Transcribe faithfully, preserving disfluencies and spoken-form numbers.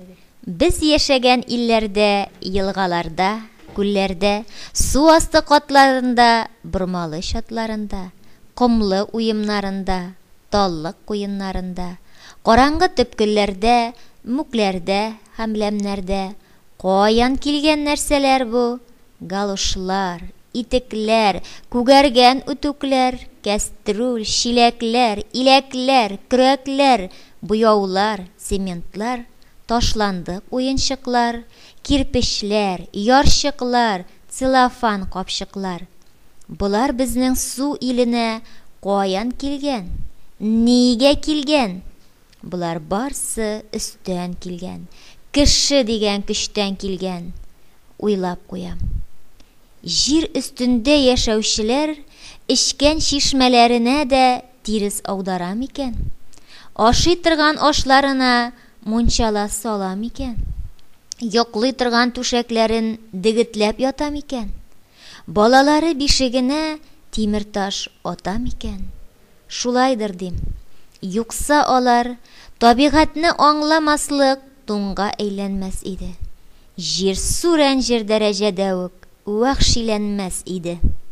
Без яшәгән илләрдә, елгаларда, күлләрдә, су асты катларында, бормалы чатларында, комлы уемнарында, таллык куеннарында, караңгы төпкелләрдә, мүкләрдә һәм ләмнәрдә каян килгән нәрсәләр бу? Галушлар, итекләр, күгәргән үтүкләр, кәстрүл, чиләкләр, иләкләр, көрәкләр, буяулар, цементлар, ташландык уенчыклар, кирпечләр, ярчыклар, целлофан капчыклар. Булар безнең су иленә каян килгән? Нигә килгән? Булар барсы өстән килгән. Кеше дигән көчтән килгән. Уйлап куям. Җир өстендә яшәүчеләр эчкән чишмәләренә дә тирес аудара микән? Ашый торган ашларына мунчала сала микән? Йоклый торган түшәкләрен дегетләп ята микән? Балалары бишегенә тимер таш ата микән? Шулайдыр дим. Юкса алар табигатьне аңламаслык тунга әйләнмәс иде. Җир су рәнҗер дәрәҗәдә үк вәхшиләнмәс иде.